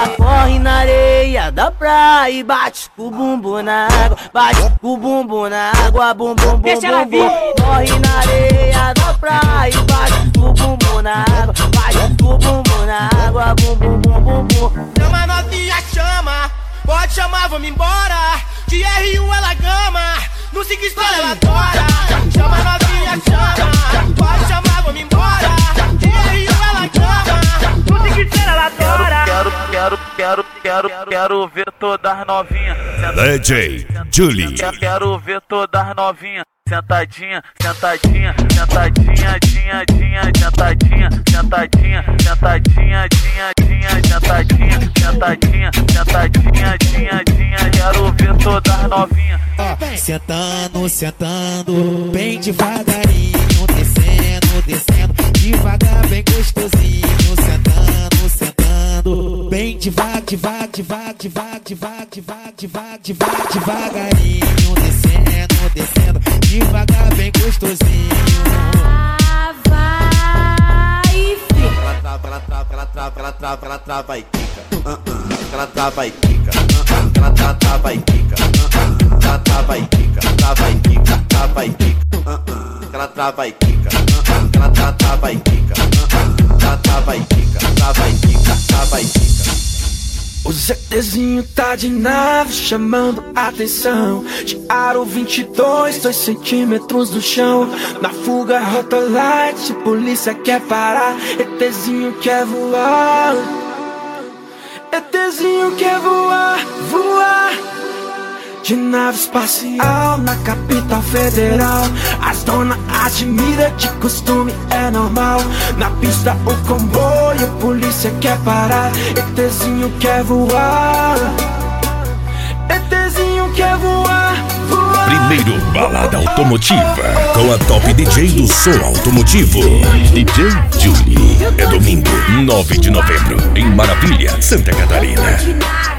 Corre na areia da praia e bate com o bumbum na água. Bate com o bumbum na água, bum bum bum bum bum. Corre na areia da praia e bate com o bumbum na água. Bate com o bumbum na água, bum bum bum bum bum. Chama novinha, chama, pode chamar, vamos embora. De R1 ela gama, no 5 estrela ela adora. Chama novinha, chama, pode chamar, vamos embora. De R1 ela gama, no 5 estrela ela adora. Quero ver todas novinhas. DJ Julie. Quero ver todas novinhas. Sentadinha, sentadinha, sentadinha, dinha, dinha, sentadinha, sentadinha, sentadinha, dinha, dinha, sentadinha, sentadinha, sentadinha, dinha, dinha. Quero ver todas novinhas. Sentando, sentando, bem devagarinho, descendo, descendo, devagar, bem gostosinho, sentando, sentando, bem devagar, devagar, devagar, devagar, devagar, devagar, devagar, devagarinho, descendo, descendo, devagar, bem gostosinho. Vai, filho. Ela trava e quica. Ela trava e quica. Ela trava e quica. Ela trava e quica. Trava e quica. Trava e quica. Ela trava e quica. Ela trava e quica. Ela trava e quica. Trava e quica. Trava e quica. O ZTzinho tá de nave chamando atenção. De aro 22, 2 centímetros do chão. Na fuga rotolite, polícia quer parar. ETzinho quer voar. ETzinho quer voar, voar. De nave espacial na capital federal. As donas admiram, de costume é normal. Na pista o comboio, polícia quer parar. ETzinho quer voar. ETzinho quer voar, voar. Primeiro balada automotiva com a top DJ do som automotivo, DJ Julie. É domingo, 9 de novembro, em Maravilha, Santa Catarina.